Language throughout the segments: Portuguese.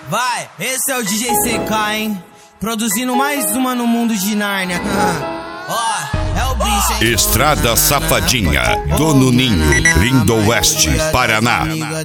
Vai, esse é o DJ CK, hein? Produzindo mais uma no mundo de Nárnia. Ó, é o bicho, hein? Estrada Safadinha, Dono Ninho, Lindo Oeste, Paraná.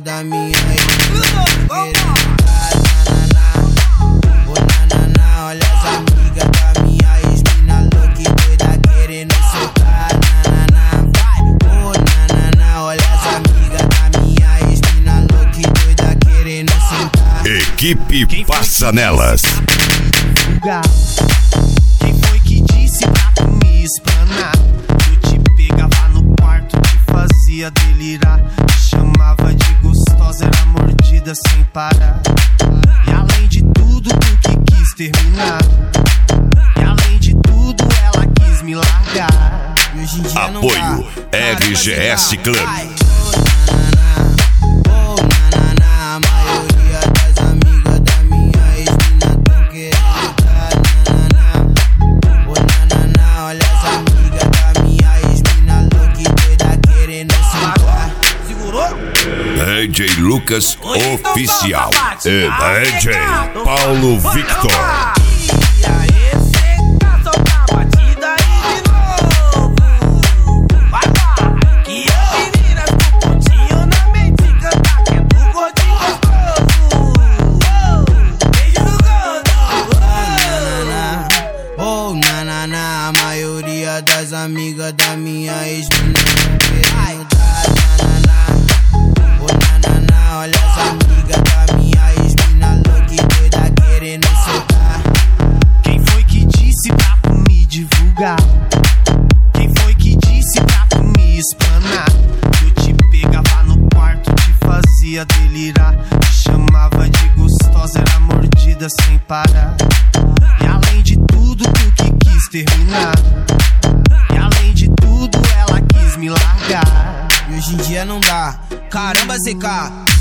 Olha as amigas da minha ex-mina louca e doida querendo soltar. Vai, oh nanana. Olha as amigas da minha ex-mina louca e doida querendo sentar. Equipe Passa Nelas. Quem foi que disse pra tu me explanar? Eu te pegava no quarto, te fazia delirar, te chamava de gostosa, era mordida sem parar. E além de tudo, tu que quis terminar. E além de tudo, ela quis me largar. E hoje em dia Apoio RGS Club. A maioria das amigas da minha ex-mina tão querendo dar. Olha as amigas da minha ex-mina louca e doida querendo sentar. Segurou? DJ Lucas Oficial e DJ Paulo Victor. A maioria das amigas da minha ex-mina tão querendo dar. Olha as amigas da minha ex-mina louca e doida querendo soltar. Quem foi que disse pra tu me divulgar? Quem foi que disse pra tu me explanar? Eu te pegava no quarto, te fazia delirar, te chamava de gostosa, era mordida sem parar. E além de tudo, tu que quis terminar. E além de tudo, ela quis me largar. E hoje em dia não dá. Caramba, CK,